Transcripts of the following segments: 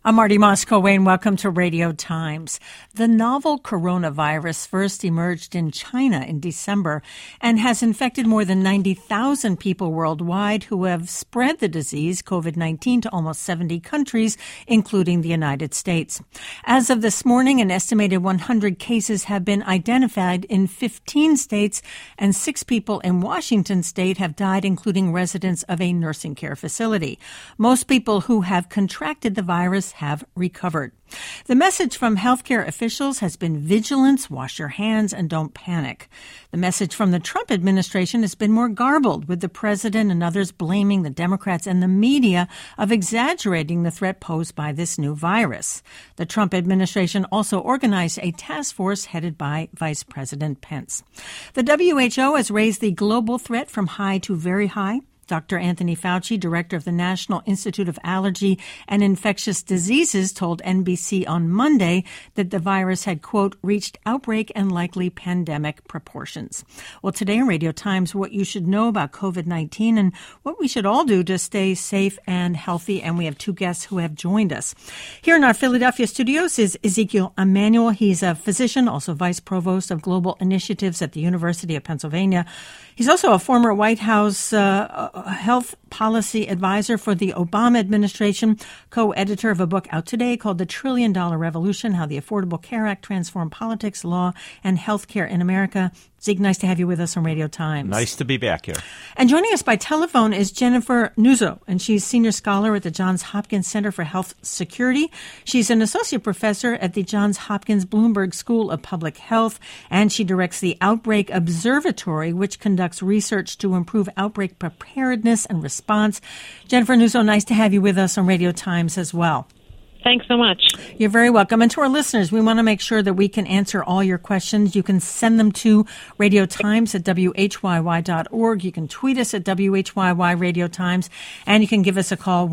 I'm Marty Moscow-Wayne. Welcome to Radio Times. The novel coronavirus first emerged in China in December and has infected more than 90,000 people worldwide who have spread the disease, COVID-19, to almost 70 countries, including the United States. As of this morning, an estimated 100 cases have been identified in 15 states, and 6 people in Washington state have died, including residents of a nursing care facility. Most people who have contracted the virus have recovered. The message from healthcare officials has been vigilance, wash your hands, and don't panic. The message from the Trump administration has been more garbled, with the president and others blaming the Democrats and the media of exaggerating the threat posed by this new virus. The Trump administration also organized a task force headed by Vice President Pence. The WHO has raised the global threat from high to very high. Dr. Anthony Fauci, director of the National Institute of Allergy and Infectious Diseases, told NBC on Monday that the virus had, quote, reached outbreak and likely pandemic proportions. Well, today on Radio Times, what you should know about COVID-19 and what we should all do to stay safe and healthy. And we have 2 guests who have joined us. Here in our Philadelphia studios is Ezekiel Emanuel. He's a physician, also vice provost of global initiatives at the University of Pennsylvania. He's also a former White House health policy advisor for the Obama administration, co-editor of a book out today called The $1 Trillion Revolution, How the Affordable Care Act Transformed Politics, Law, and Healthcare in America. Zeke, nice to have you with us on Radio Times. Nice to be back here. And joining us by telephone is Jennifer Nuzzo, and she's senior scholar at the Johns Hopkins Center for Health Security. She's an associate professor at the Johns Hopkins Bloomberg School of Public Health, and she directs the Outbreak Observatory, which conducts research to improve outbreak preparedness and response. Jennifer Nuzzo, nice to have you with us on Radio Times as well. Thanks so much. You're very welcome. And to our listeners, we want to make sure that we can answer all your questions. You can send them to Radio Times at WHYY.org. You can tweet us at WHYY Radio Times. And you can give us a call,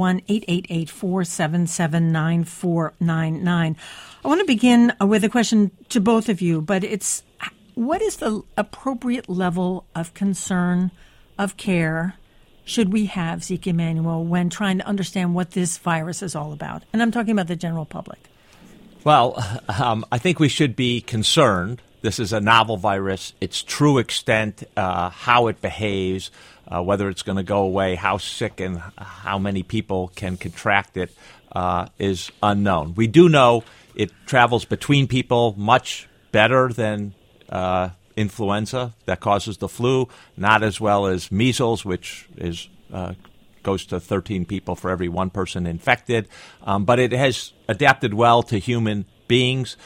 1-888-477-9499. I want to begin with a question to both of you, but it's what is the appropriate level of concern, of care, should we have, Zeke Emanuel, when trying to understand what this virus is all about? And I'm talking about the general public. Well, I think we should be concerned. This is a novel virus. Its true extent, how it behaves, whether it's going to go away, how sick and how many people can contract it is unknown. We do know it travels between people much better than influenza that causes the flu, not as well as measles, which is goes to 13 people for every 1 person infected. But it has adapted well to human beings.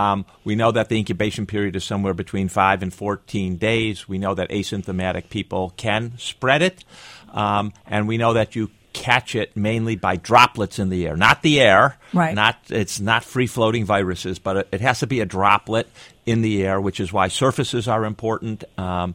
We know that the incubation period is somewhere between 5 and 14 days. We know that asymptomatic people can spread it. And we know that you catch it mainly by droplets in the air, not the air. Right. It's not free-floating viruses, but it has to be a droplet in the air, which is why surfaces are important,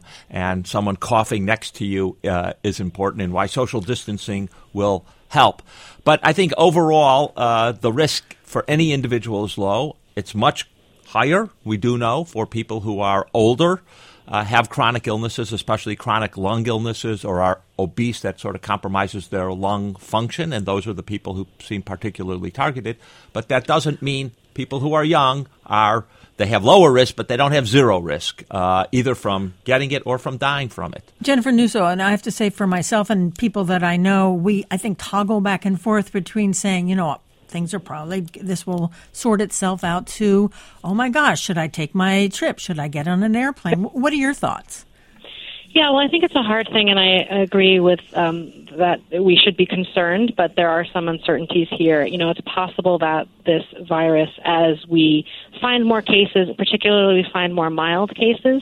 and someone coughing next to you is important, and why social distancing will help. But I think overall, the risk for any individual is low. It's much higher, we do know, for people who are older, have chronic illnesses, especially chronic lung illnesses, or are obese that sort of compromises their lung function, and those are the people who seem particularly targeted. But that doesn't mean people who are young they have lower risk, but they don't have zero risk, either from getting it or from dying from it. Jennifer Nuzzo, and I have to say for myself and people that I know, I think, toggle back and forth between saying, things are this will sort itself out to, oh my gosh, should I take my trip? Should I get on an airplane? What are your thoughts? Yeah, well, I think it's a hard thing, and I agree with that we should be concerned, but there are some uncertainties here. It's possible that this virus, as we find more cases, particularly we find more mild cases,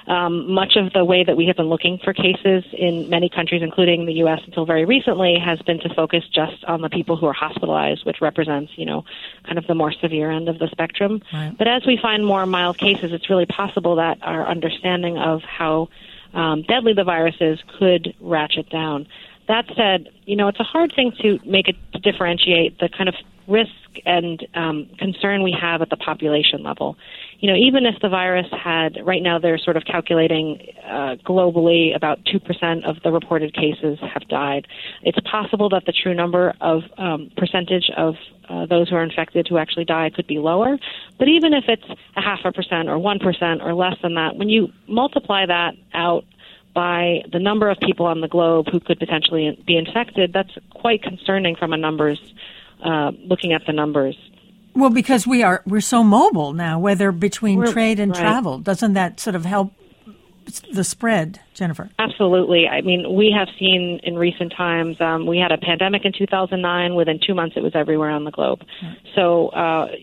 much of the way that we have been looking for cases in many countries, including the U.S. until very recently, has been to focus just on the people who are hospitalized, which represents, kind of the more severe end of the spectrum. Right. But as we find more mild cases, it's really possible that our understanding of how deadly the virus is could ratchet down. That said, it's a hard thing to differentiate the kind of risk and concern we have at the population level. Even if the virus had, right now they're sort of calculating globally about 2% of the reported cases have died. It's possible that the true number of percentage of those who are infected who actually die could be lower. But even if it's 0.5% or 1% or less than that, when you multiply that out by the number of people on the globe who could potentially be infected, that's quite concerning from a numbers, looking at the numbers. Well, because we're so mobile now, whether between trade and right. travel, doesn't that sort of help the spread, Jennifer? Absolutely. I mean, we have seen in recent times, we had a pandemic in 2009. Within 2 months, it was everywhere on the globe. Right. So,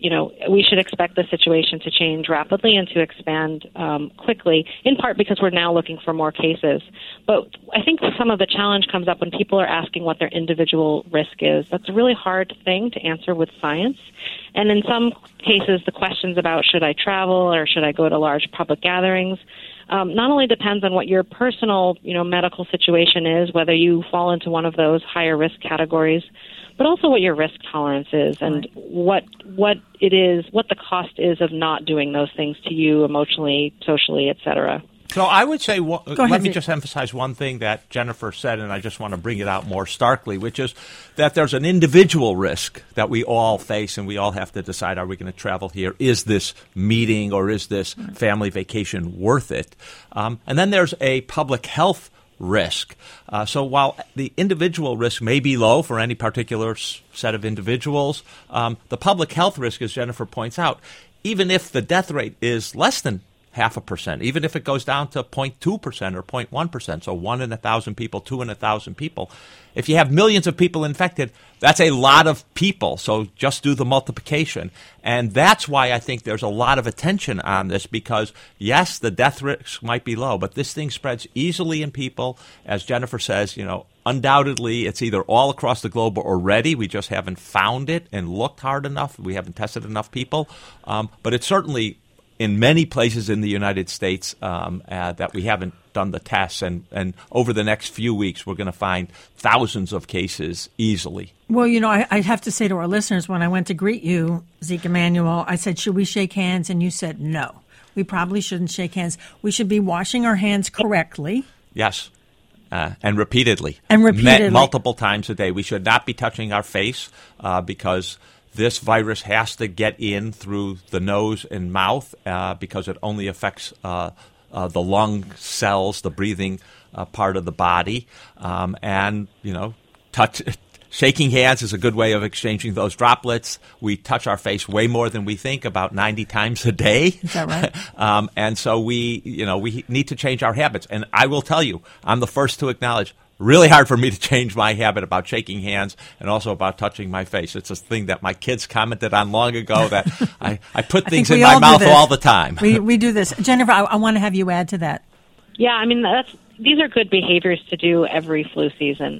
we should expect the situation to change rapidly and to expand quickly, in part because we're now looking for more cases. But I think some of the challenge comes up when people are asking what their individual risk is. That's a really hard thing to answer with science. And in some cases, the questions about should I travel or should I go to large public gatherings not only depends on what your personal, medical situation is, whether you fall into one of those higher risk categories, but also what your risk tolerance is and what it is, what the cost is of not doing those things to you emotionally, socially, et cetera. So I would say, let me just emphasize one thing that Jennifer said, and I just want to bring it out more starkly, which is that there's an individual risk that we all face, and we all have to decide, are we going to travel here? Is this meeting or is this family vacation worth it? And then there's a public health risk. So while the individual risk may be low for any particular set of individuals, the public health risk, as Jennifer points out, even if the death rate is less than 0.5%, even if it goes down to 0.2% or 0.1%, so 1 in 1,000 people, 2 in 1,000 people. If you have millions of people infected, that's a lot of people, so just do the multiplication. And that's why I think there's a lot of attention on this because, yes, the death risk might be low, but this thing spreads easily in people. As Jennifer says, undoubtedly it's either all across the globe already, we just haven't found it and looked hard enough, we haven't tested enough people, but it's certainly in many places in the United States that we haven't done the tests. And over the next few weeks, we're going to find thousands of cases easily. Well, I have to say to our listeners, when I went to greet you, Zeke Emanuel, I said, should we shake hands? And you said, no, we probably shouldn't shake hands. We should be washing our hands correctly. Yes. And repeatedly. Multiple times a day. We should not be touching our face because this virus has to get in through the nose and mouth because it only affects the lung cells, the breathing part of the body. Shaking hands is a good way of exchanging those droplets. We touch our face way more than we think, about 90 times a day. Is that right? And so we need to change our habits. And I will tell you, I'm the first to acknowledge, really hard for me to change my habit about shaking hands and also about touching my face. It's a thing that my kids commented on long ago that I put things in my mouth all the time. We do this. Jennifer, I want to have you add to that. Yeah, I mean, these are good behaviors to do every flu season.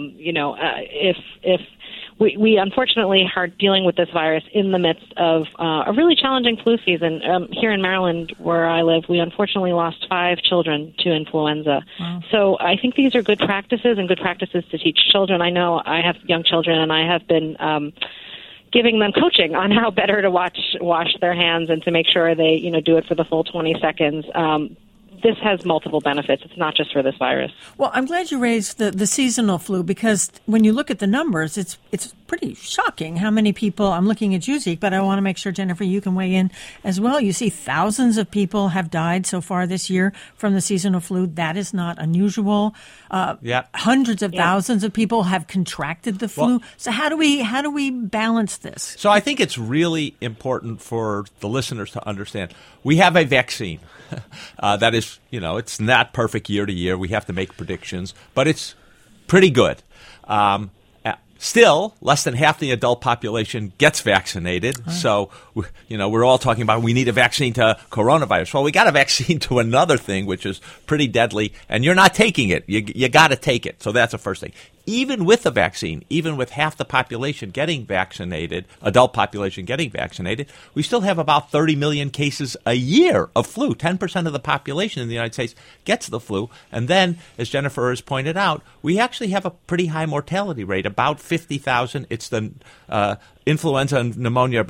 If we unfortunately are dealing with this virus in the midst of a really challenging flu season. Here in Maryland, where I live, we unfortunately lost 5 children to influenza. Wow. So I think these are good practices and good practices to teach children. I know I have young children, and I have been giving them coaching on how better to wash their hands and to make sure they do it for the full 20 seconds. This has multiple benefits. It's not just for this virus. Well, I'm glad you raised the seasonal flu because when you look at the numbers, it's pretty shocking how many people, I'm looking at you, Zeke, but I want to make sure, Jennifer, you can weigh in as well. You see thousands of people have died so far this year from the seasonal flu. That is not unusual. Hundreds of thousands of people have contracted the flu. So how do we balance this? So I think it's really important for the listeners to understand. We have a vaccine that is, it's not perfect year to year. We have to make predictions, but it's pretty good. Still, less than half the adult population gets vaccinated. Right. So, we're all talking about we need a vaccine to coronavirus. Well, we got a vaccine to another thing, which is pretty deadly, and you're not taking it. You got to take it. So that's the first thing. Even with the vaccine, even with half the population getting vaccinated, adult population getting vaccinated, we still have about 30 million cases a year of flu. 10% of the population in the United States gets the flu. And then, as Jennifer has pointed out, we actually have a pretty high mortality rate, about 50,000. It's the influenza and pneumonia, about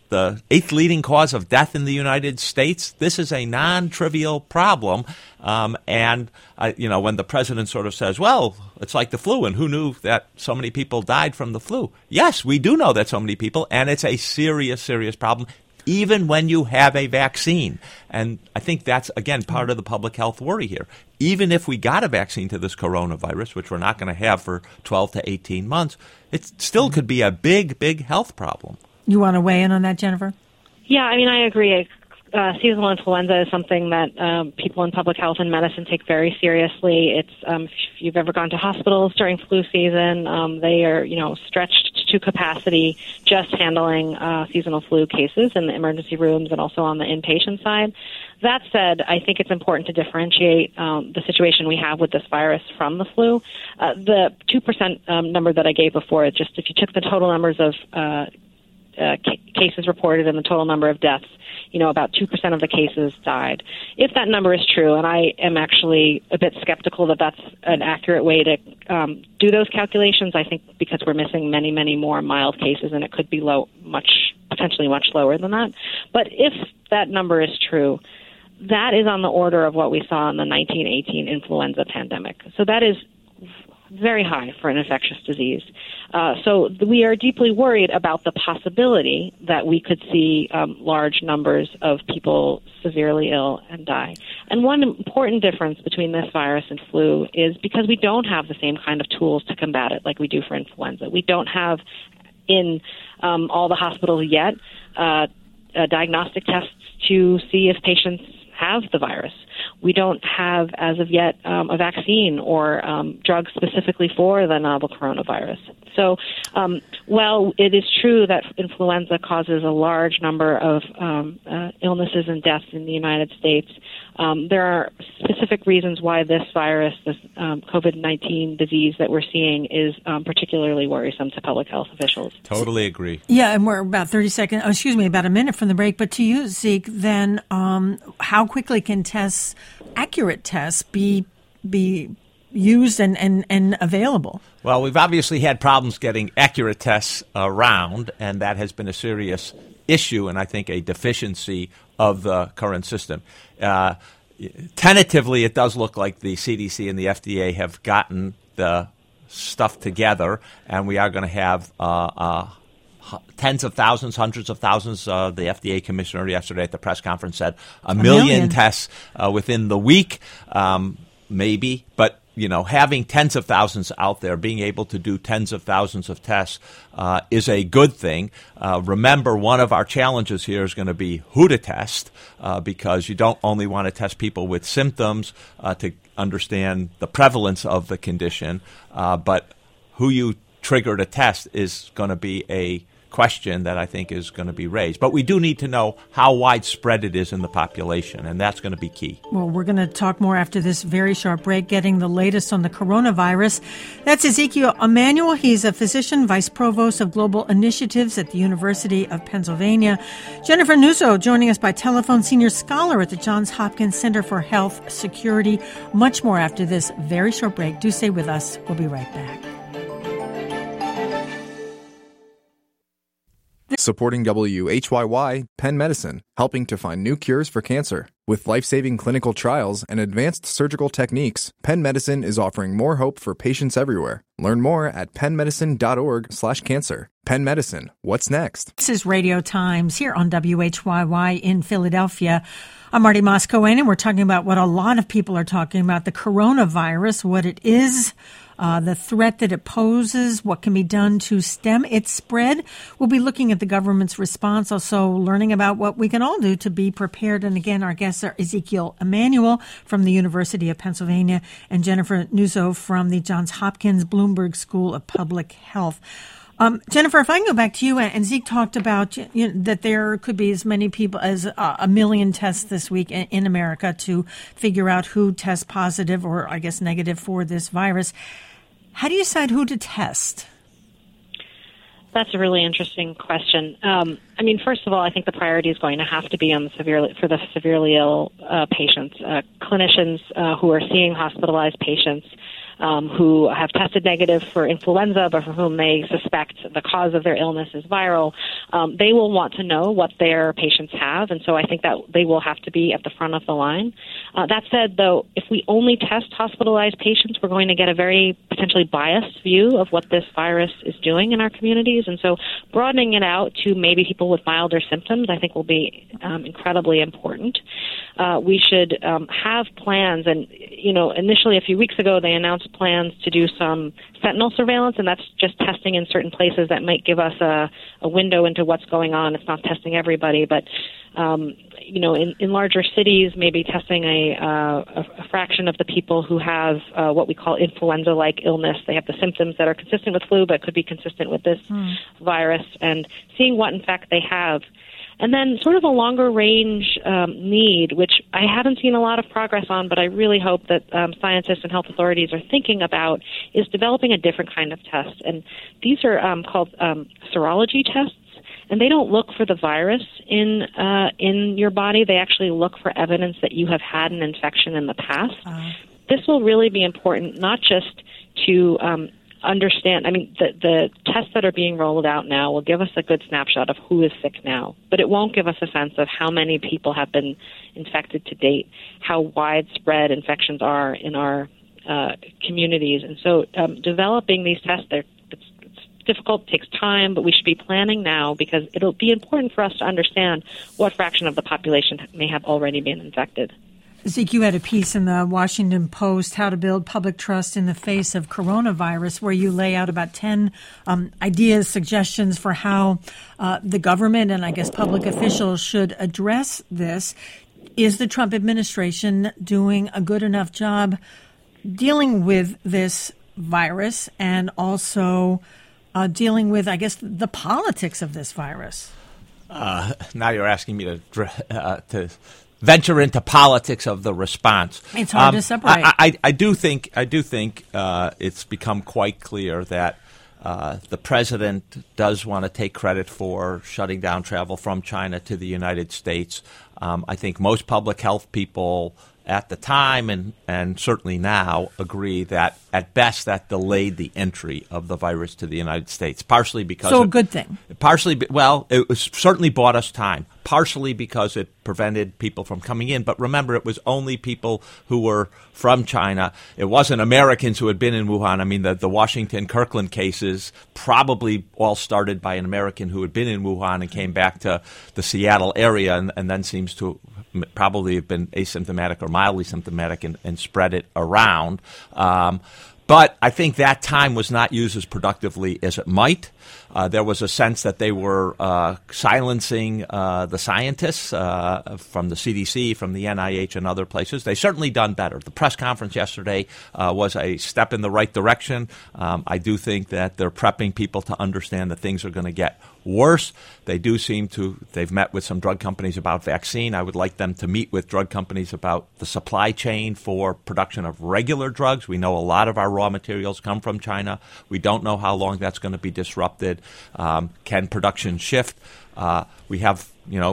the 8th leading cause of death in the United States. This is a non-trivial problem. And when the president sort of says, well, it's like the flu, and who knew that so many people died from the flu? Yes, we do know that so many people, and it's a serious, serious problem, even when you have a vaccine. And I think that's, again, part of the public health worry here. Even if we got a vaccine to this coronavirus, which we're not going to have for 12 to 18 months, it still could be a big, big health problem. You want to weigh in on that, Jennifer? Yeah, I agree. Seasonal influenza is something that people in public health and medicine take very seriously. It's if you've ever gone to hospitals during flu season, they are stretched to capacity just handling seasonal flu cases in the emergency rooms and also on the inpatient side. That said, I think it's important to differentiate the situation we have with this virus from the flu. The 2% number that I gave before, just if you took the total numbers of cases reported and the total number of deaths, about 2% of the cases died. If that number is true, and I am actually a bit skeptical that that's an accurate way to do those calculations, I think because we're missing many, many more mild cases, and it could be potentially much lower than that. But if that number is true, that is on the order of what we saw in the 1918 influenza pandemic. So that is very high for an infectious disease. So we are deeply worried about the possibility that we could see large numbers of people severely ill and die. And one important difference between this virus and flu is because we don't have the same kind of tools to combat it like we do for influenza. We don't have in all the hospitals yet diagnostic tests to see if patients have the virus. We don't have, as of yet, a vaccine or drugs specifically for the novel coronavirus. So, while it is true that influenza causes a large number of illnesses and deaths in the United States, there are specific reasons why this virus, this COVID-19 disease that we're seeing, is particularly worrisome to public health officials. Totally agree. Yeah, and we're about about a minute from the break. But to you, Zeke, then how quickly can accurate tests be used and available? Well, we've obviously had problems getting accurate tests around, and that has been a serious issue and I think a deficiency of the current system. Tentatively, it does look like the CDC and the FDA have gotten the stuff together, and we are going to have tens of thousands, hundreds of thousands. The FDA commissioner yesterday at the press conference said a million tests within the week, maybe. But, having tens of thousands out there, being able to do tens of thousands of tests is a good thing. Remember, one of our challenges here is going to be who to test because you don't only want to test people with symptoms to understand the prevalence of the condition, but who you trigger to test is going to be a question that I think is going to be raised. But we do need to know how widespread it is in the population, and that's going to be key. Well, we're going to talk more after this very short break, getting the latest on the coronavirus. That's Ezekiel Emanuel. He's a physician, vice provost of global initiatives at the University of Pennsylvania. Jennifer Nuzzo joining us by telephone, senior scholar at the Johns Hopkins Center for Health Security. Much more after this very short break. Do stay with us. We'll be right back. Supporting WHYY, Penn Medicine, helping to find new cures for cancer. With life-saving clinical trials and advanced surgical techniques, Penn Medicine is offering more hope for patients everywhere. Learn more at pennmedicine.org/cancer. Penn Medicine, what's next? This is Radio Times here on WHYY in Philadelphia. I'm Marty Moscow-Ane, and we're talking about what a lot of people are talking about, the coronavirus, what it is, the threat that it poses, what can be done to stem its spread. We'll be looking at the government's response, also learning about what we can all do to be prepared. And again, our guests are Ezekiel Emanuel from the University of Pennsylvania and Jennifer Nuzzo from the Johns Hopkins Bloomberg School of Public Health. Jennifer, if I can go back to you, and Zeke talked about that there could be as many people as a million tests this week in America to figure out who tests positive or, I guess, negative for this virus. How do you decide who to test? That's a really interesting question. First of all, I think the priority is going to have to be on the severely ill patients. Clinicians who are seeing hospitalized patients who have tested negative for influenza, but for whom they suspect the cause of their illness is viral, they will want to know what their patients have, and so I think that they will have to be at the front of the line. That said, though, if we only test hospitalized patients, we're going to get a very potentially biased view of what this virus is doing in our communities, and so broadening it out to maybe people with milder symptoms, I think will be incredibly important. We should have plans, and initially a few weeks ago they announced plans to do some sentinel surveillance, and that's just testing in certain places that might give us a window into what's going on. It's not testing everybody, but in larger cities, maybe testing a fraction of the people who have what we call influenza-like illness. They have the symptoms that are consistent with flu, but could be consistent with this virus, and seeing what, in fact, they have. And then sort of a longer-range need, which I haven't seen a lot of progress on, but I really hope that scientists and health authorities are thinking about, is developing a different kind of test. And these are called serology tests. And they don't look for the virus in your body. They actually look for evidence that you have had an infection in the past. This will really be important, not just to understand. I mean, the tests that are being rolled out now will give us a good snapshot of who is sick now, but it won't give us a sense of how many people have been infected to date, how widespread infections are in our communities. And so developing these tests, it's difficult, takes time, but we should be planning now because it'll be important for us to understand what fraction of the population may have already been infected. Zeke, you had a piece in the Washington Post, How to Build Public Trust in the Face of Coronavirus, where you lay out about 10 ideas, suggestions for how the government and I guess public officials should address this. Is the Trump administration doing a good enough job dealing with this virus and also dealing with, I guess, the politics of this virus? Now you're asking me to venture into politics of the response. It's hard to separate. I do think it's become quite clear that the president does want to take credit for shutting down travel from China to the United States. I think most public health people at the time and certainly now agree that at best that delayed the entry of the virus to the United States, partially because a good thing. It certainly bought us time, partially because it prevented people from coming in. But remember, it was only people who were from China. It wasn't Americans who had been in Wuhan. I mean, the Washington Kirkland cases probably all started by an American who had been in Wuhan and came back to the Seattle area and then seems to probably have been asymptomatic or mildly symptomatic and spread it around. But I think that time was not used as productively as it might. There was a sense that they were silencing the scientists from the CDC, from the NIH, and other places. They've certainly done better. The press conference yesterday was a step in the right direction. I do think that they're prepping people to understand that things are going to get worse. They do seem to, they've met with some drug companies about vaccine. I would like them to meet with drug companies about the supply chain for production of regular drugs. We know a lot of our raw materials come from China. We don't know how long that's going to be disrupted. Can production shift? We have,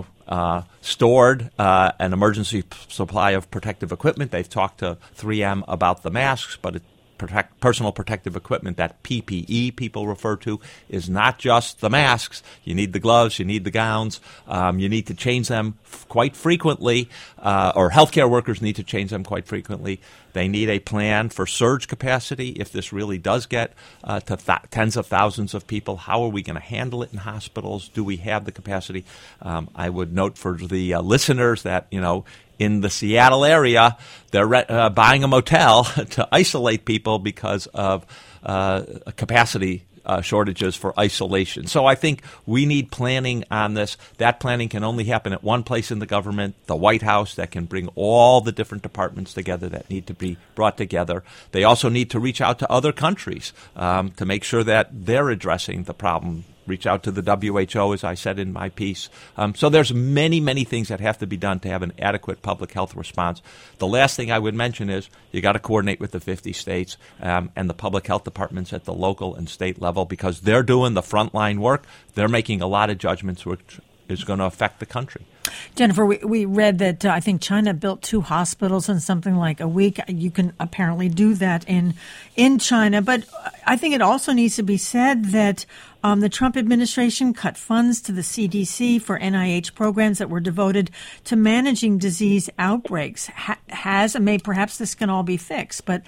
stored an emergency supply of protective equipment. They've talked to 3M about the masks, but personal protective equipment, that PPE people refer to, is not just the masks. You need the gloves, you need the gowns, you need to change them quite frequently, or healthcare workers need to change them quite frequently. They need a plan for surge capacity if this really does get to tens of thousands of people. How are we going to handle it in hospitals? Do we have the capacity? I would note for the listeners that, in the Seattle area, they're buying a motel to isolate people because of capacity shortages for isolation. So I think we need planning on this. That planning can only happen at one place in the government, the White House, that can bring all the different departments together that need to be brought together. They also need to reach out to other countries to make sure that they're addressing the problem. Reach out to the WHO, as I said in my piece. So there's many, many things that have to be done to have an adequate public health response. The last thing I would mention is you got to coordinate with the 50 states and the public health departments at the local and state level because they're doing the frontline work. They're making a lot of judgments which is going to affect the country. Jennifer, we read that I think China built 2 hospitals in something like a week. You can apparently do that in China. But I think it also needs to be said that the Trump administration cut funds to the CDC for NIH programs that were devoted to managing disease outbreaks. Perhaps this can all be fixed, but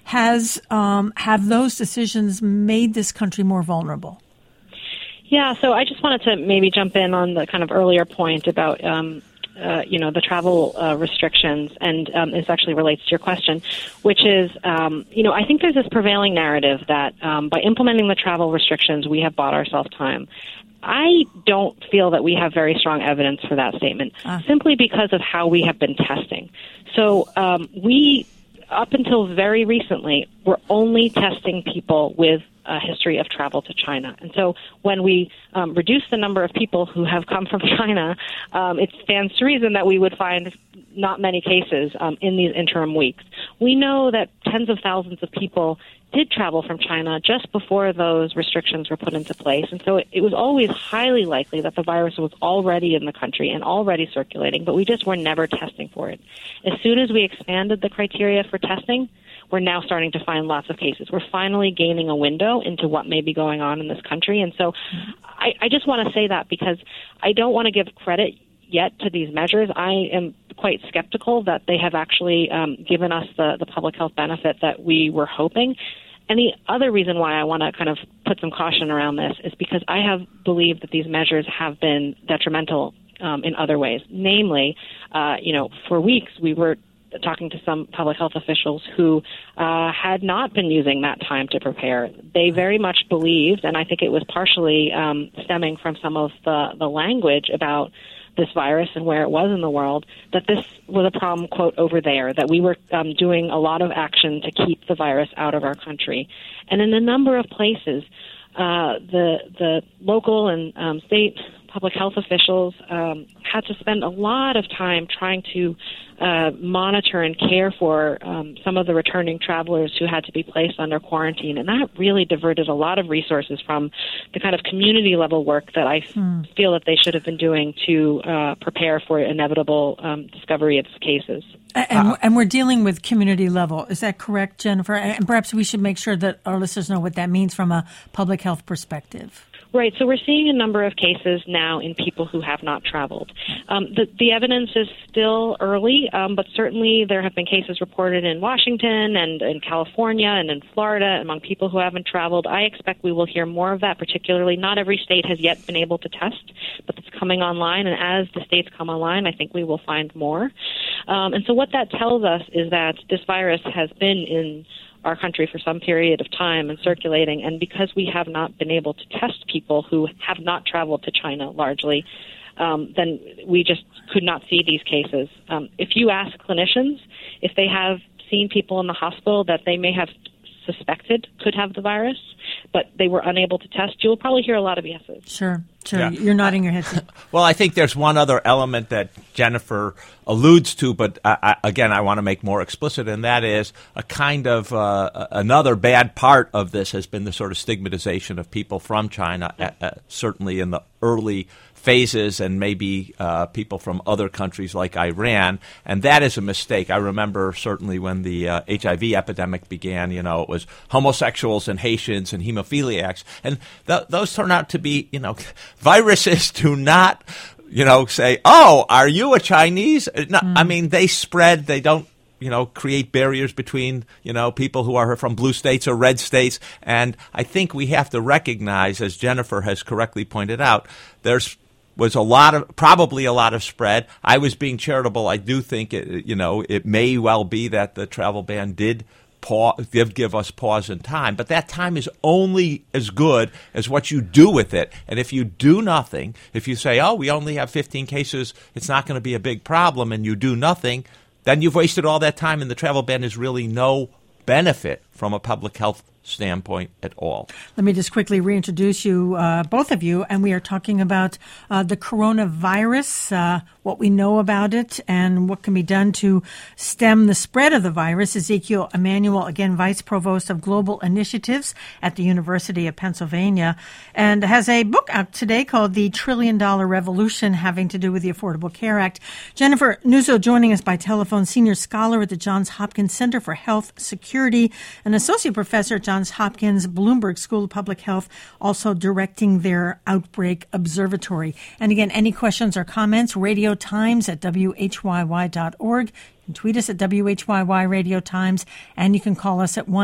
have those decisions made this country more vulnerable? Yeah, so I just wanted to maybe jump in on the kind of earlier point about the travel restrictions, and this actually relates to your question, which is, I think there's this prevailing narrative that by implementing the travel restrictions, we have bought ourselves time. I don't feel that we have very strong evidence for that statement, simply because of how we have been testing. So we, up until very recently, were only testing people with a history of travel to China. And so when we reduce the number of people who have come from China, it stands to reason that we would find not many cases in these interim weeks. We know that tens of thousands of people did travel from China just before those restrictions were put into place. And so it was always highly likely that the virus was already in the country and already circulating, but we just were never testing for it. As soon as we expanded the criteria for testing, we're now starting to find lots of cases. We're finally gaining a window into what may be going on in this country. And so I just want to say that because I don't want to give credit yet to these measures. I am quite skeptical that they have actually given us the public health benefit that we were hoping. And the other reason why I want to kind of put some caution around this is because I have believed that these measures have been detrimental in other ways. Namely, for weeks we were talking to some public health officials who had not been using that time to prepare. They very much believed, and I think it was partially stemming from some of the language about this virus and where it was in the world, that this was a problem, quote, over there, that we were doing a lot of action to keep the virus out of our country. And in a number of places, the local and state public health officials had to spend a lot of time trying to monitor and care for some of the returning travelers who had to be placed under quarantine. And that really diverted a lot of resources from the kind of community level work that I feel that they should have been doing to prepare for inevitable discovery of cases. And we're dealing with community level. Is that correct, Jennifer? And perhaps we should make sure that our listeners know what that means from a public health perspective. Right. So we're seeing a number of cases now in people who have not traveled. The evidence is still early, but certainly there have been cases reported in Washington and in California and in Florida among people who haven't traveled. I expect we will hear more of that, particularly not every state has yet been able to test, but it's coming online. And as the states come online, I think we will find more. And so what that tells us is that this virus has been in our country for some period of time and circulating, and because we have not been able to test people who have not traveled to China largely, then we just could not see these cases. If you ask clinicians if they have seen people in the hospital that they may have suspected could have the virus, but they were unable to test, you'll probably hear a lot of yeses. Sure. Yeah. You're nodding your head. Well, I think there's one other element that Jennifer alludes to, but again, I want to make more explicit, and that is a kind of another bad part of this has been the sort of stigmatization of people from China, certainly in the early phases, and maybe people from other countries like Iran, and that is a mistake. I remember certainly when the HIV epidemic began, it was homosexuals and Haitians and hemophiliacs, and those turn out to be, viruses do not, say, oh, are you a Chinese? No, I mean, they spread, they don't, create barriers between, people who are from blue states or red states. And I think we have to recognize, as Jennifer has correctly pointed out, was probably a lot of spread. I was being charitable. I do think, it may well be that the travel ban did give us pause in time, but that time is only as good as what you do with it. And if you do nothing, if you say, oh, we only have 15 cases, it's not going to be a big problem, and you do nothing, then you've wasted all that time, and the travel ban is really no benefit from a public health standpoint at all. Let me just quickly reintroduce you, both of you, and we are talking about the coronavirus, what we know about it, and what can be done to stem the spread of the virus. Ezekiel Emanuel, again, Vice Provost of Global Initiatives at the University of Pennsylvania, and has a book out today called The $1 Trillion Revolution, having to do with the Affordable Care Act. Jennifer Nuzzo joining us by telephone, senior scholar at the Johns Hopkins Center for Health Security, an associate professor at Johns Hopkins Bloomberg School of Public Health, also directing their Outbreak Observatory. And again, any questions or comments, Radio Times at WHYY.org. You can tweet us at WHYY Radio Times, and you can call us at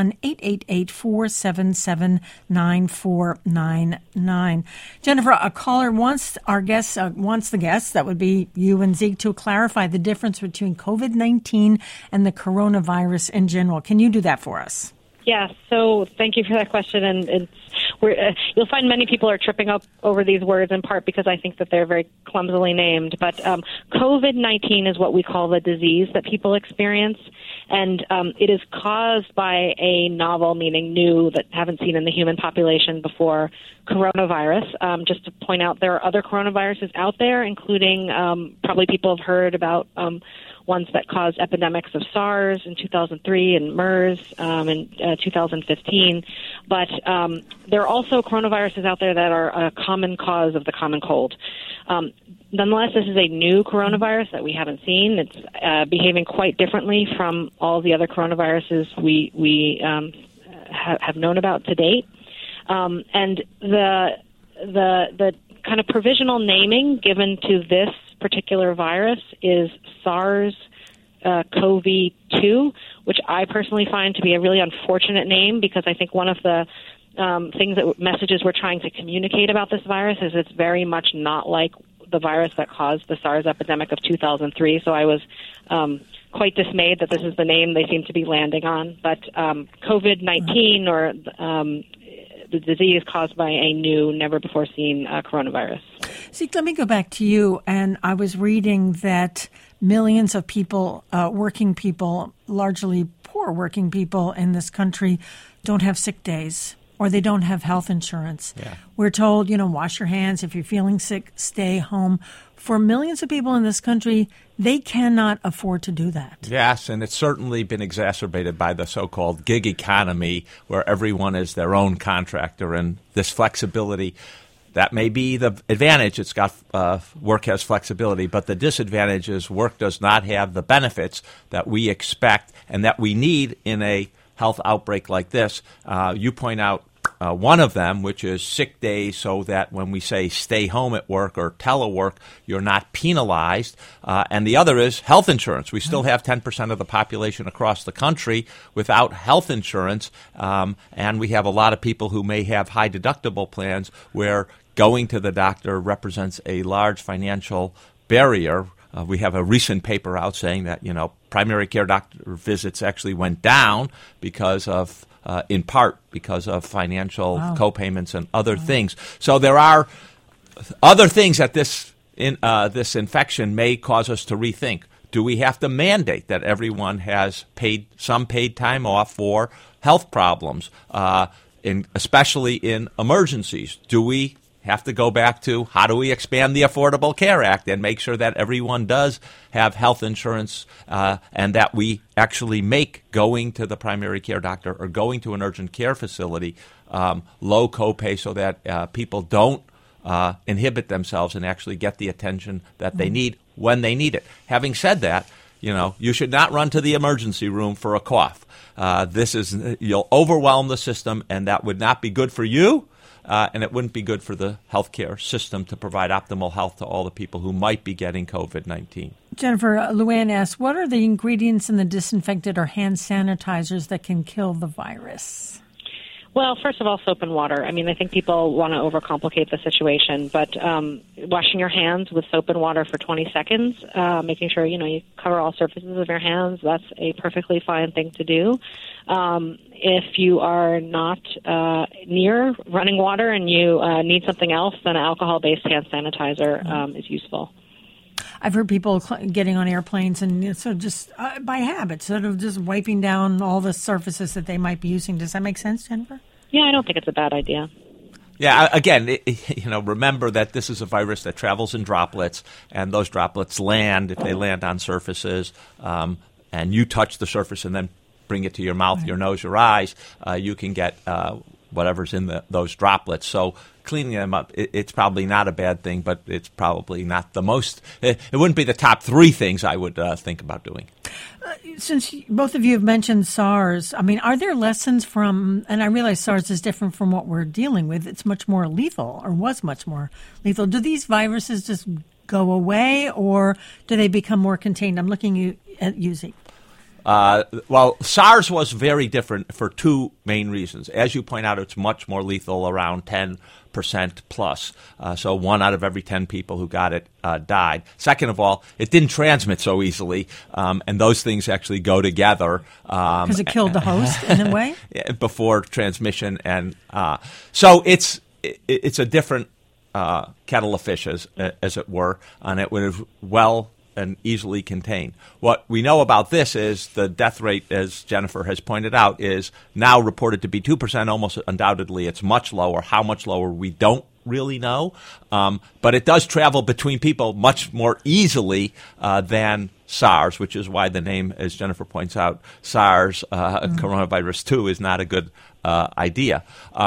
1-888-477-9499. Jennifer, a caller wants the guests, that would be you and Zeke, to clarify the difference between COVID-19 and the coronavirus in general. Can you do that for us? Yeah, so thank you for that question. And you'll find many people are tripping up over these words, in part because I think that they're very clumsily named. But COVID-19 is what we call the disease that people experience, and it is caused by a novel, meaning new, that haven't seen in the human population before, coronavirus. Just to point out, there are other coronaviruses out there, including probably people have heard about ones that caused epidemics of SARS in 2003 and MERS in 2015. But there are also coronaviruses out there that are a common cause of the common cold. Nonetheless, this is a new coronavirus that we haven't seen. It's behaving quite differently from all the other coronaviruses we have known about to date. And the kind of provisional naming given to this particular virus is SARS-CoV-2, which I personally find to be a really unfortunate name, because I think one of the messages we're trying to communicate about this virus is it's very much not like the virus that caused the SARS epidemic of 2003. So I was quite dismayed that this is the name they seem to be landing on. But COVID-19, or the disease caused by a new, never-before-seen coronavirus. See, let me go back to you. And I was reading that millions of people, working people, largely poor working people in this country, don't have sick days, or they don't have health insurance. Yeah. We're told, wash your hands. If you're feeling sick, stay home. For millions of people in this country, they cannot afford to do that. Yes, and it's certainly been exacerbated by the so-called gig economy, where everyone is their own contractor, and this flexibility, that may be the advantage. It's got work has flexibility, but the disadvantage is work does not have the benefits that we expect and that we need in a health outbreak like this. You point out one of them, which is sick days, so that when we say stay home at work or telework, you're not penalized. And the other is health insurance. We still have 10% of the population across the country without health insurance, and we have a lot of people who may have high deductible plans where going to the doctor represents a large financial barrier. We have a recent paper out saying that, primary care doctor visits actually went down because of in part because of financial co-payments and other things. So there are other things that this infection may cause us to rethink. Do we have to mandate that everyone has some paid time off for health problems, especially in emergencies? Do we have to go back to how do we expand the Affordable Care Act and make sure that everyone does have health insurance, and that we actually make going to the primary care doctor or going to an urgent care facility low copay, so that people don't inhibit themselves and actually get the attention that they need when they need it. Having said that, you should not run to the emergency room for a cough. You'll overwhelm the system, and that would not be good for you. And it wouldn't be good for the healthcare system to provide optimal health to all the people who might be getting COVID-19. Jennifer, Luann asks, what are the ingredients in the disinfectant or hand sanitizers that can kill the virus? Well, first of all, soap and water. I think people want to overcomplicate the situation, but washing your hands with soap and water for 20 seconds, making sure, you cover all surfaces of your hands, that's a perfectly fine thing to do. If you are not near running water and you need something else, then an alcohol-based hand sanitizer is useful. I've heard people getting on airplanes and sort of just by habit, sort of just wiping down all the surfaces that they might be using. Does that make sense, Jennifer? Yeah, I don't think it's a bad idea. Yeah, again, remember that this is a virus that travels in droplets, and those droplets land, if they land on surfaces, and you touch the surface and then bring it to your mouth, your nose, your eyes, you can get whatever's in those droplets. So cleaning them up, it's probably not a bad thing, but it's probably not the most. It wouldn't be the top 3 things I would think about doing. Since both of you have mentioned SARS, I mean, are there lessons from, and I realize SARS is different from what we're dealing with, it's much more lethal, or was much more lethal. Do these viruses just go away, or do they become more contained? I'm looking at you, Zeke. Well, SARS was very different for 2 main reasons. As you point out, it's much more lethal, around 10% plus. So 1 out of every 10 people who got it died. Second of all, it didn't transmit so easily, and those things actually go together. Because it killed the host in a way? Before transmission. And so it's a different kettle of fish, as it were, and it would have well and easily contained. What we know about this is the death rate, as Jennifer has pointed out, is now reported to be 2%. Almost undoubtedly, it's much lower. How much lower, we don't really know. But it does travel between people much more easily than SARS, which is why the name, as Jennifer points out, SARS coronavirus 2 is not a good idea.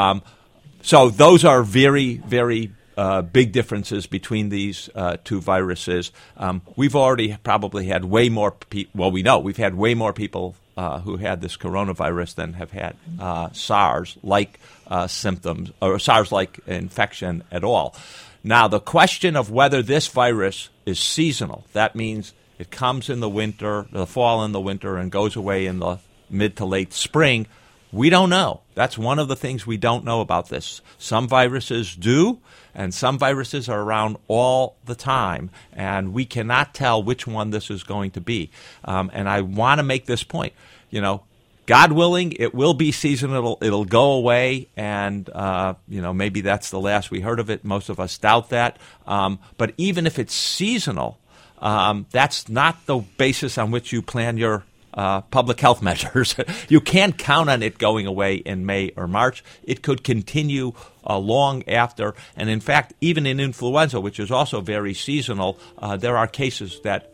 So those are very, very big differences between these 2 viruses. We've already probably had way more people. Well, we know we've had way more people who had this coronavirus than have had SARS-like symptoms or SARS-like infection at all. Now, the question of whether this virus is seasonal, that means it comes in the winter, the fall and the winter, and goes away in the mid to late spring, we don't know. That's one of the things we don't know about this. Some viruses do, and some viruses are around all the time, and we cannot tell which one this is going to be. And I want to make this point. God willing, it will be seasonal. It'll go away, and maybe that's the last we heard of it. Most of us doubt that. But even if it's seasonal, that's not the basis on which you plan your public health measures. You can't count on it going away in May or March. It could continue long after. And in fact, even in influenza, which is also very seasonal, there are cases that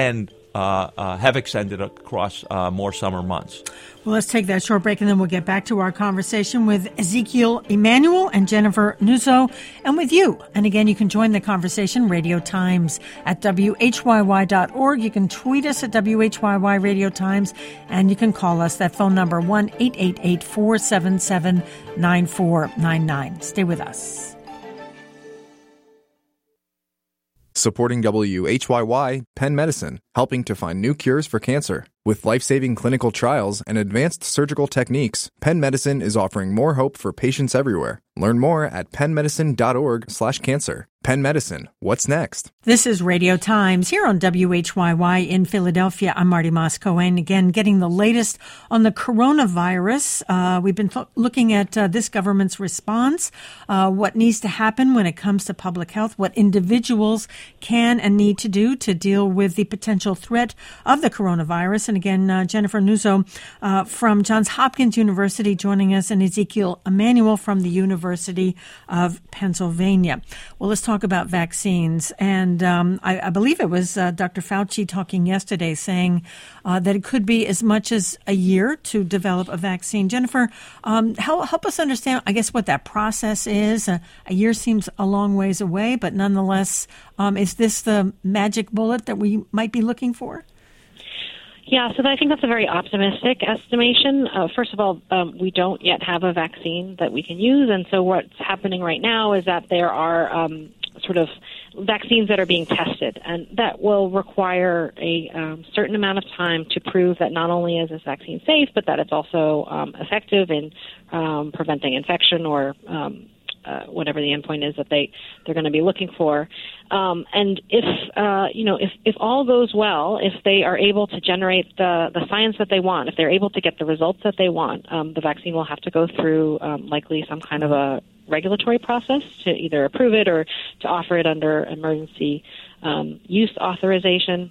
have extended across more summer months. Well, let's take that short break, and then we'll get back to our conversation with Ezekiel Emanuel and Jennifer Nuzzo, and with you. And again, you can join the conversation, Radio Times at WHYY.org. You can tweet us at WHYY Radio Times, and you can call us. That phone number, 1-888-477-9499. Stay with us. Supporting WHYY, Penn Medicine, helping to find new cures for cancer. With life-saving clinical trials and advanced surgical techniques, Penn Medicine is offering more hope for patients everywhere. Learn more at pennmedicine.org/cancer. Penn Medicine, what's next? This is Radio Times here on WHYY in Philadelphia. I'm Marty Moscoe, again, getting the latest on the coronavirus. We've been looking at this government's response, what needs to happen when it comes to public health, what individuals can and need to do to deal with the potential threat of the coronavirus. And again, Jennifer Nuzzo from Johns Hopkins University joining us, and Ezekiel Emanuel from the University of Pennsylvania. Well, let's talk about vaccines. And I believe it was Dr. Fauci talking yesterday saying that it could be as much as a year to develop a vaccine. Jennifer, help us understand, I guess, what that process is. A year seems a long ways away, but nonetheless, is this the magic bullet that we might be looking for? Yeah, so I think that's a very optimistic estimation. First of all, we don't yet have a vaccine that we can use, and so what's happening right now is that there are sort of vaccines that are being tested, and that will require a certain amount of time to prove that not only is this vaccine safe, but that it's also effective in preventing infection or whatever the endpoint is that they're going to be looking for. And if all goes well, if they are able to generate the science that they want, if they're able to get the results that they want, the vaccine will have to go through likely some kind of a regulatory process to either approve it or to offer it under emergency use authorization.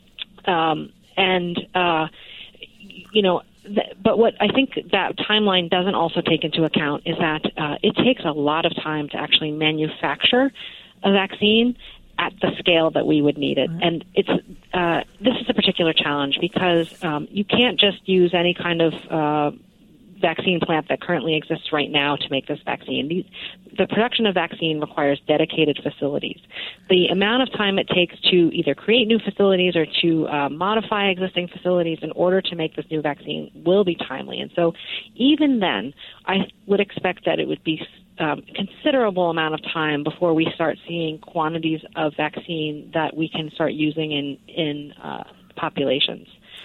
But what I think that timeline doesn't also take into account is that it takes a lot of time to actually manufacture a vaccine at the scale that we would need it. And this is a particular challenge because you can't just use any kind of vaccine plant that currently exists right now to make this vaccine. The production of vaccine requires dedicated facilities. The amount of time it takes to either create new facilities or to modify existing facilities in order to make this new vaccine will be timely. And so even then, I would expect that it would be considerable amount of time before we start seeing quantities of vaccine that we can start using in populations.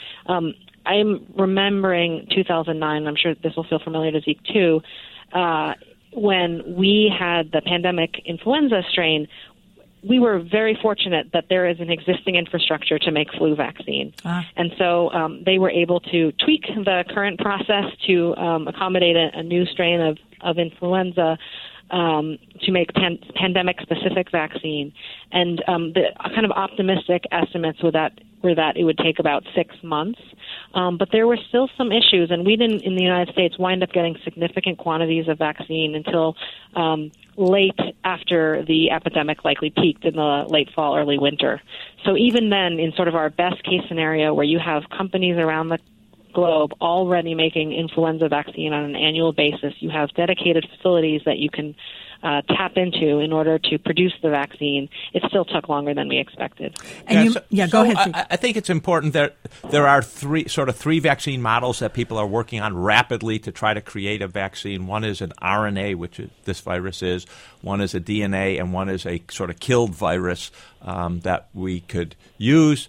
I'm remembering 2009, I'm sure this will feel familiar to Zeke too, when we had the pandemic influenza strain. We were very fortunate that there is an existing infrastructure to make flu vaccine. And so they were able to tweak the current process to accommodate a new strain of influenza to make pandemic-specific vaccine. And the kind of optimistic estimates were that it would take about 6 months. But there were still some issues, and we didn't, in the United States, wind up getting significant quantities of vaccine until late after the epidemic likely peaked in the late fall, early winter. So even then, in sort of our best-case scenario where you have companies around the globe already making influenza vaccine on an annual basis, you have dedicated facilities that you can tap into in order to produce the vaccine. It still took longer than we expected. And go ahead. I think it's important that there are three vaccine models that people are working on rapidly to try to create a vaccine. One is an RNA, which this virus is. One is a DNA, and one is a sort of killed virus that we could use.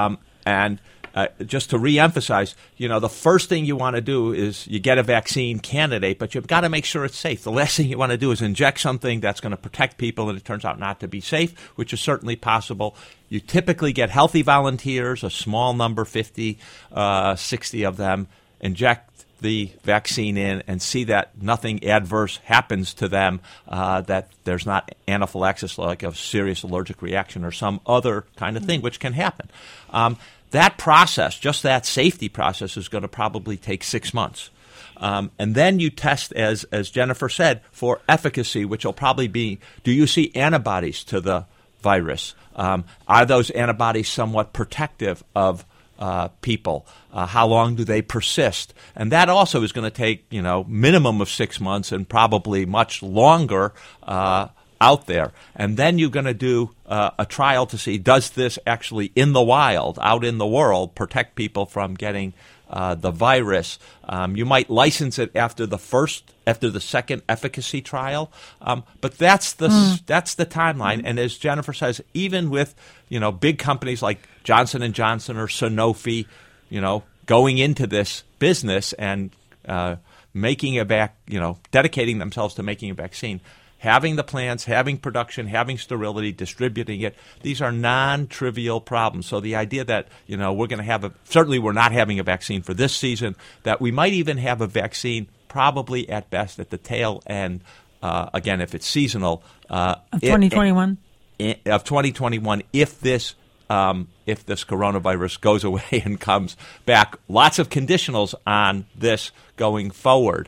Just to reemphasize, the first thing you want to do is you get a vaccine candidate, but you've got to make sure it's safe. The last thing you want to do is inject something that's going to protect people and it turns out not to be safe, which is certainly possible. You typically get healthy volunteers, a small number, 50, 60 of them, inject the vaccine in and see that nothing adverse happens to them, that there's not anaphylaxis like a serious allergic reaction or some other kind of thing, which can happen. That process, just that safety process, is going to probably take 6 months. And then you test, as Jennifer said, for efficacy, which will probably be, do you see antibodies to the virus? Are those antibodies somewhat protective of people? How long do they persist? And that also is going to take, minimum of 6 months and probably much longer out there. And then you're going to do a trial to see, does this actually in the wild, out in the world, protect people from getting the virus? You might license it after the second efficacy trial, but that's the timeline. And as Jennifer says, even with big companies like Johnson & Johnson or Sanofi, going into this business and making dedicating themselves to making a vaccine, having the plants, having production, having sterility, distributing it, these are non-trivial problems. So the idea that, we're going to have certainly we're not having a vaccine for this season, that we might even have a vaccine probably at best at the tail end, again, if it's seasonal. Of 2021? Of 2021, if this coronavirus goes away and comes back. Lots of conditionals on this going forward.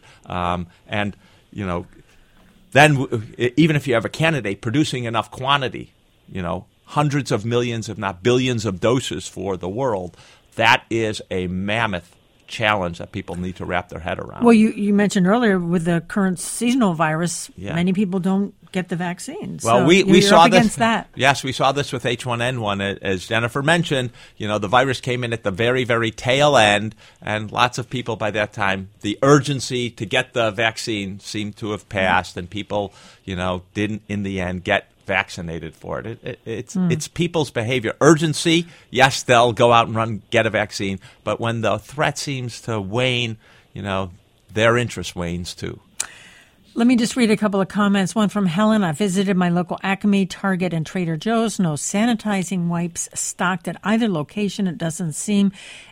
Then even if you have a candidate producing enough quantity, hundreds of millions, if not billions of doses for the world, that is a mammoth challenge that people need to wrap their head around. Well, you mentioned earlier with the current seasonal virus, many people don't get the vaccine. Well, so we saw up against that. Yes, we saw this with H1N1. As Jennifer mentioned, the virus came in at the very, very tail end, and lots of people by that time, the urgency to get the vaccine seemed to have passed, and people, didn't in the end get vaccinated for it. It's people's behavior. Urgency, yes, they'll go out and get a vaccine, but when the threat seems to wane, their interest wanes too. Let me just read a couple of comments. One from Helen. I visited my local Acme, Target, and Trader Joe's. No sanitizing wipes stocked at either location. It doesn't seem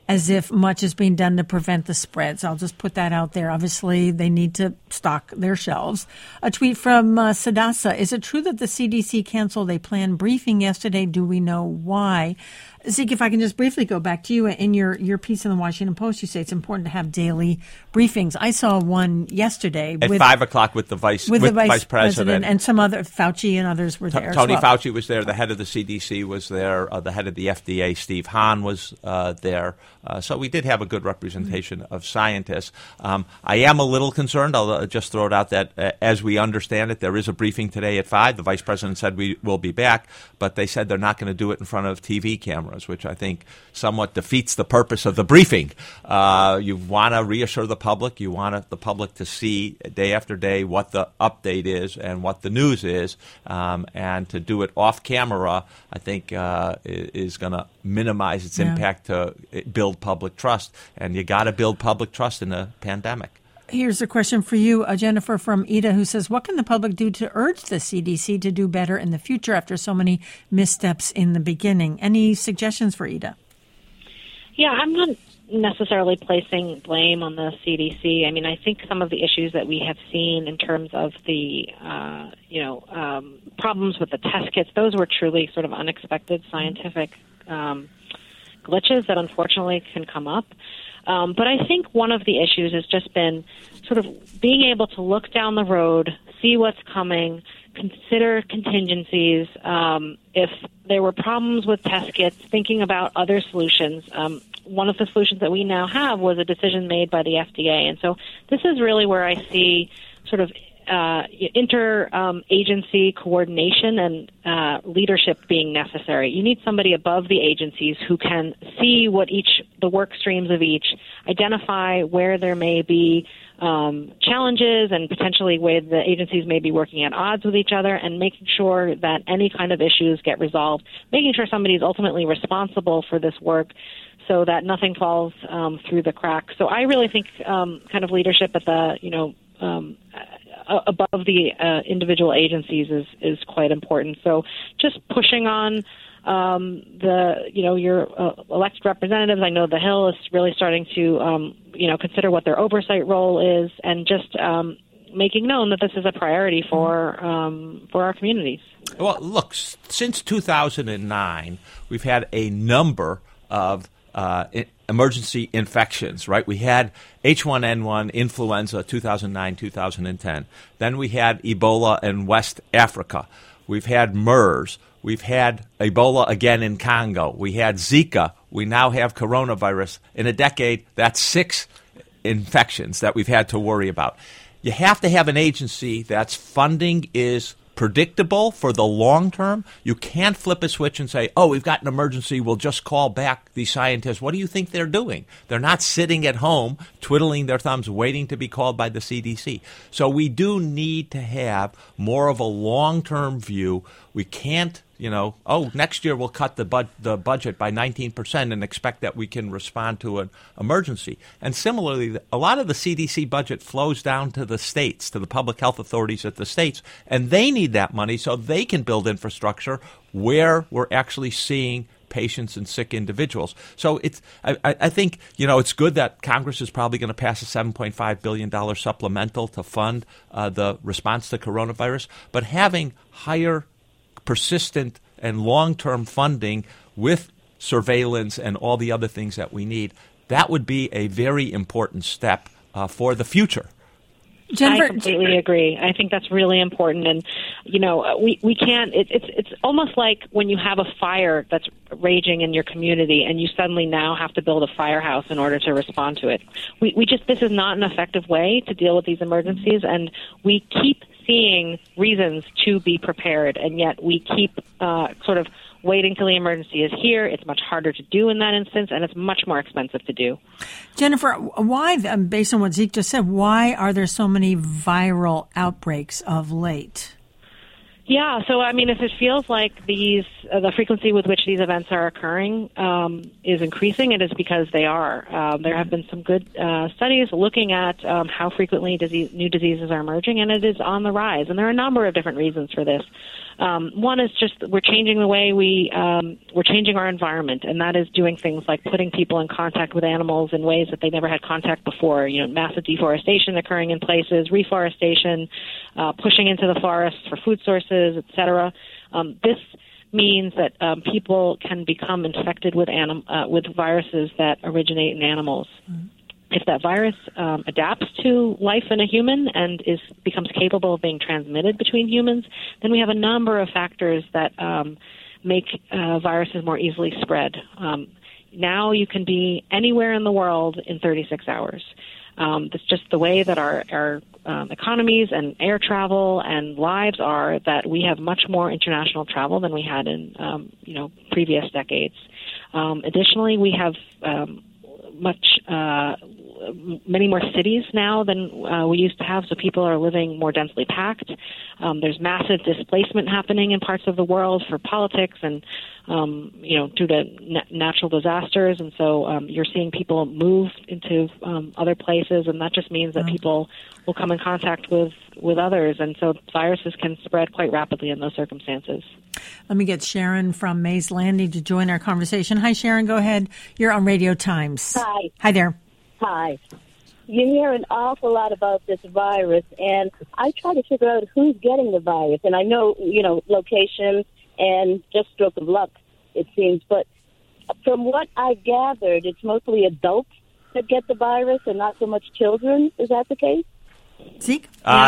as if much is being done to prevent the spreads. I'll just put that out there. Obviously, they need to stock their shelves. A tweet from Sadasa. Is it true that the CDC canceled a planned briefing yesterday? Do we know why? Zeke, if I can just briefly go back to you, in your piece in the Washington Post, you say it's important to have daily briefings. I saw one yesterday at 5 o'clock with the vice president, and some other Fauci and others were there. Tony as well. Fauci was there. The head of the CDC was there. The head of the FDA, Steve Hahn, was there. So we did have a good representation of scientists. I am a little concerned. I'll just throw it out that as we understand it, there is a briefing today at 5. The vice president said we will be back, but they said they're not going to do it in front of TV cameras, which I think somewhat defeats the purpose of the briefing. You want to reassure the public. You want the public to see day after day what the update is and what the news is. And to do it off camera, I think, is going to minimize its impact to build public trust. And you got to build public trust in a pandemic. Here's a question for you, Jennifer, from Ida, who says, what can the public do to urge the CDC to do better in the future after so many missteps in the beginning? Any suggestions for Ida? Yeah, I'm not necessarily placing blame on the CDC. I mean, I think some of the issues that we have seen in terms of the, problems with the test kits, those were truly sort of unexpected scientific glitches that unfortunately can come up. But I think one of the issues has just been sort of being able to look down the road, see what's coming, consider contingencies. If there were problems with test kits, thinking about other solutions. One of the solutions that we now have was a decision made by the FDA. And so this is really where I see sort of interagency coordination and leadership being necessary. You need somebody above the agencies who can see what the work streams of each, identify where there may be challenges and potentially where the agencies may be working at odds with each other, and making sure that any kind of issues get resolved, making sure somebody is ultimately responsible for this work so that nothing falls through the cracks. So I really think kind of leadership at the, above the individual agencies is quite important. So just pushing on your elected representatives. I know the Hill is really starting to consider what their oversight role is, and just making known that this is a priority for our communities. Well, look, since 2009, we've had a number of emergency infections, right? We had H1N1 influenza 2009, 2010. Then we had Ebola in West Africa. We've had MERS. We've had Ebola again in Congo. We had Zika. We now have coronavirus. In a decade, that's 6 infections that we've had to worry about. You have to have an agency that's funding is predictable for the long term. You can't flip a switch and say, oh, we've got an emergency, we'll just call back the scientists. What do you think they're doing? They're not sitting at home twiddling their thumbs waiting to be called by the CDC. So we do need to have more of a long-term view. We can't, next year we'll cut the budget by 19% and expect that we can respond to an emergency. And similarly, a lot of the CDC budget flows down to the states, to the public health authorities at the states, and they need that money so they can build infrastructure where we're actually seeing patients and sick individuals. So I think, it's good that Congress is probably going to pass a $7.5 billion supplemental to fund the response to coronavirus, but having higher persistent and long-term funding with surveillance and all the other things that we need, that would be a very important step for the future. Jennifer, I completely agree. I think that's really important. And, we can't, it's almost like when you have a fire that's raging in your community and you suddenly now have to build a firehouse in order to respond to it. This is not an effective way to deal with these emergencies, and we keep seeing reasons to be prepared, and yet we keep sort of waiting till the emergency is here. It's much harder to do in that instance, and it's much more expensive to do. Jennifer, why, based on what Zeke just said, why are there so many viral outbreaks of late? Yeah, so if it feels like the frequency with which these events are occurring is increasing, it is because they are. There have been some good studies looking at how frequently new diseases are emerging, and it is on the rise. And there are a number of different reasons for this. One is just we're changing the way we're changing our environment, and that is doing things like putting people in contact with animals in ways that they never had contact before. Massive deforestation occurring in places, reforestation, pushing into the forests for food sources, etc. This means that people can become infected with viruses that originate in animals. Mm-hmm. If that virus adapts to life in a human and becomes capable of being transmitted between humans, then we have a number of factors that make viruses more easily spread. Now you can be anywhere in the world in 36 hours. It's just the way that our economies and air travel and lives are, that we have much more international travel than we had in previous decades. Additionally, we have many more cities now than we used to have, so people are living more densely packed. There's massive displacement happening in parts of the world for politics and due to natural disasters, and so you're seeing people move into other places, and that just means that people will come in contact with others, and so viruses can spread quite rapidly in those circumstances. Let me get Sharon from Mays Landing to join our conversation. Hi, Sharon. Go ahead. You're on Radio Times. Hi. Hi there. Hi. You hear an awful lot about this virus, and I try to figure out who's getting the virus. And I know, location and just stroke of luck, it seems. But from what I gathered, it's mostly adults that get the virus and not so much children. Is that the case? Zeke?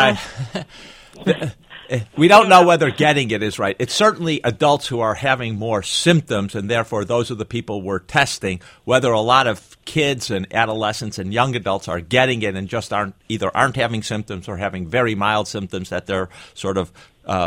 We don't know whether getting it is right. It's certainly adults who are having more symptoms, and therefore those are the people we're testing. Whether a lot of kids and adolescents and young adults are getting it and just aren't having symptoms or having very mild symptoms that they're sort of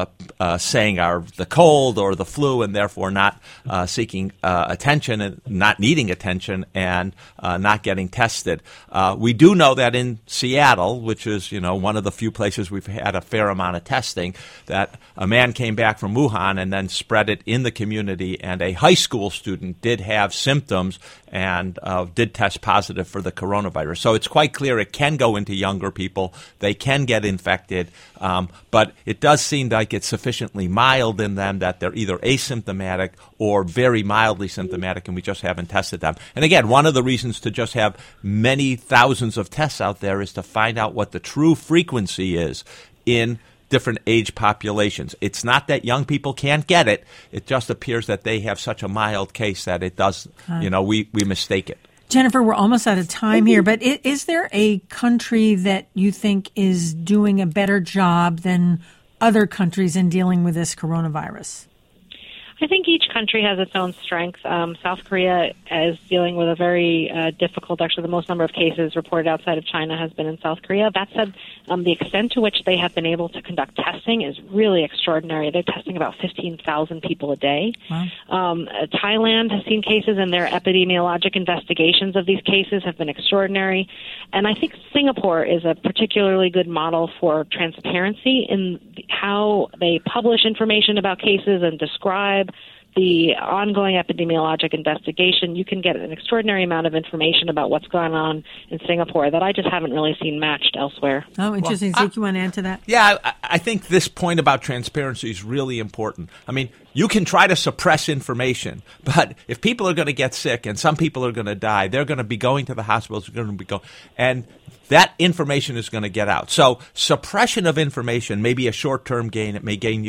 saying are the cold or the flu, and therefore not seeking attention and not needing attention and not getting tested. We do know that in Seattle, which is one of the few places we've had a fair amount of testing, that a man came back from Wuhan and then spread it in the community, and a high school student did have symptoms and did test positive for the coronavirus. So it's quite clear it can go into younger people. They can get infected, but it does seem like it's sufficiently mild in them that they're either asymptomatic or very mildly symptomatic, and we just haven't tested them. And again, one of the reasons to just have many thousands of tests out there is to find out what the true frequency is in different age populations. It's not that young people can't get it. It just appears that they have such a mild case that it does, we mistake it. Jennifer, we're almost out of time here, but is there a country that you think is doing a better job than other countries in dealing with this coronavirus? I think each country has its own strengths. South Korea is dealing with a very difficult, actually the most number of cases reported outside of China has been in South Korea. That said, the extent to which they have been able to conduct testing is really extraordinary. They're testing about 15,000 people a day. Wow. Thailand has seen cases, and their epidemiologic investigations of these cases have been extraordinary. And I think Singapore is a particularly good model for transparency in how they publish information about cases and describe the ongoing epidemiologic investigation. You can get an extraordinary amount of information about what's going on in Singapore that I just haven't really seen matched elsewhere. Oh, interesting. Zeke, you want to add to that? Yeah, I think this point about transparency is really important. I mean, you can try to suppress information, but if people are going to get sick and some people are going to die, they're going to be going to the hospitals, and that information is going to get out. So suppression of information may be a short-term gain. It may gain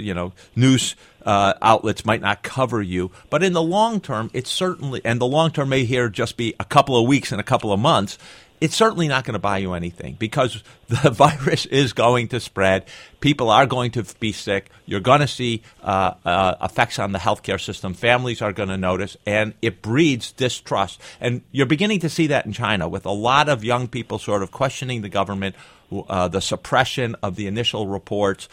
news outlets might not cover you, but in the long term, it's certainly, and the long term may here just be a couple of weeks and a couple of months, it's certainly not going to buy you anything because the virus is going to spread. People are going to be sick. You're going to see effects on the healthcare system. Families are going to notice, and it breeds distrust. And you're beginning to see that in China with a lot of young people sort of questioning the government, the suppression of the initial reports.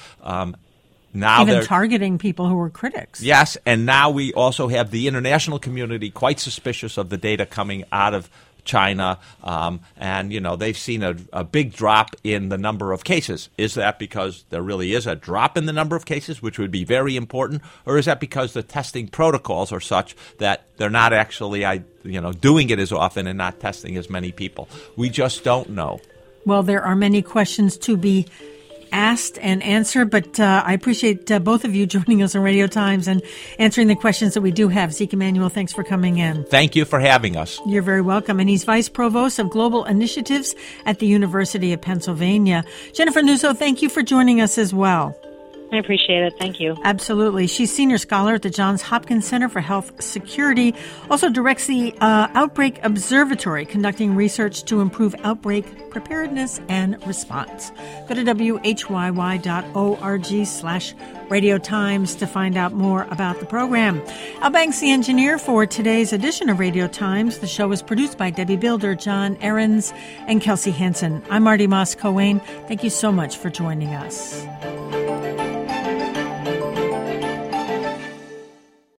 Now even targeting people who were critics. Yes, and now we also have the international community quite suspicious of the data coming out of China, and they've seen a big drop in the number of cases. Is that because there really is a drop in the number of cases, which would be very important, or is that because the testing protocols are such that they're not actually doing it as often and not testing as many people? We just don't know. Well, there are many questions to be asked and answered, but I appreciate both of you joining us on Radio Times and answering the questions that we do have. Zeke Emanuel, thanks for coming in. Thank you for having us. You're very welcome. And he's Vice Provost of Global Initiatives at the University of Pennsylvania. Jennifer Nuzzo, thank you for joining us as well. I appreciate it. Thank you. Absolutely. She's Senior Scholar at the Johns Hopkins Center for Health Security, also directs the Outbreak Observatory, conducting research to improve outbreak preparedness and response. Go to whyy.org/Radio Times to find out more about the program. Al Banks, the engineer for today's edition of Radio Times. The show was produced by Debbie Builder, John Ahrens, and Kelsey Hansen. I'm Marty Moss-Coane. Thank you so much for joining us.